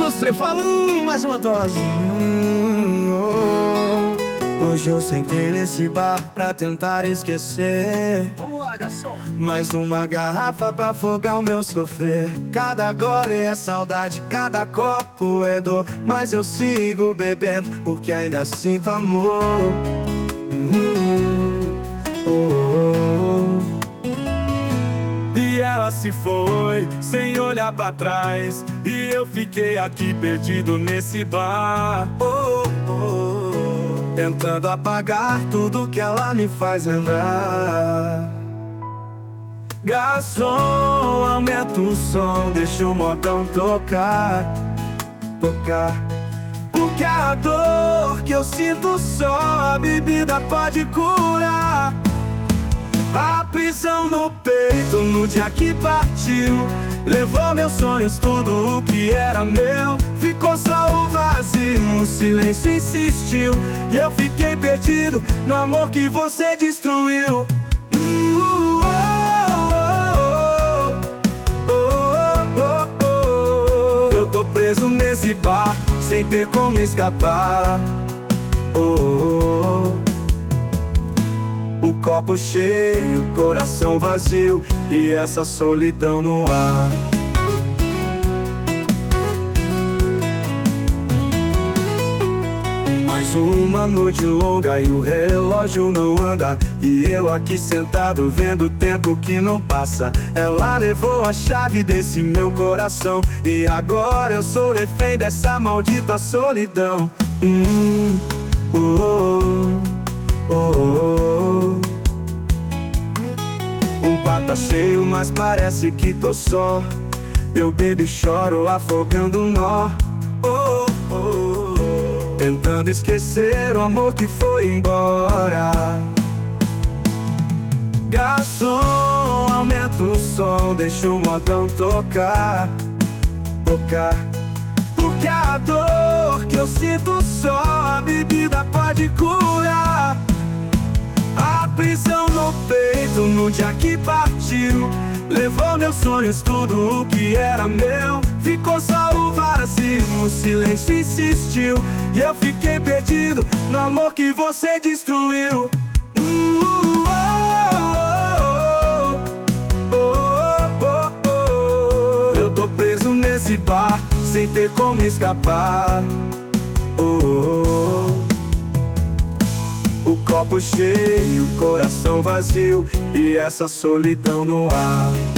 dos três, falando mais uma dose. Hoje eu sentei nesse bar pra tentar esquecer. Vamos lá, garçom. Mais uma garrafa pra afogar o meu sofrer. Cada gole é saudade, cada copo é dor. Mas eu sigo bebendo porque ainda sinto amor. E ela se foi, sem olhar pra trás. E eu fiquei aqui perdido nesse bar. Tentando apagar tudo que ela me faz lembrar. Garçom, aumenta o som, deixa o modão tocar. Porque a dor que eu sinto só a bebida pode curar. A prisão no peito no dia que partiu levou meus sonhos, tudo o que era meu. Ficou só o vazio, o silêncio insistiu. E eu fiquei perdido no amor que você destruiu. Eu tô preso nesse bar, sem ter como escapar. O copo cheio, coração vazio e essa solidão no ar. Mais uma noite longa e o relógio não anda. E eu aqui sentado vendo o tempo que não passa. Ela levou a chave desse meu coração e agora eu sou refém dessa maldita solidão. O bar tá cheio, mas parece que tô só. Eu bebo e choro, afogando um nó. Tentando esquecer o amor que foi embora. Garçom, aumenta o som, deixa o modão tocar. Porque a dor que eu sinto só a bebida pode curar. A prisão no peito no dia que partiu levou meus sonhos, tudo o que era meu. Ficou só o vazio, o silêncio insistiu. E eu fiquei perdido no amor que você destruiu. Eu tô preso nesse bar, sem ter como escapar. O copo cheio, coração vazio e essa solidão no ar.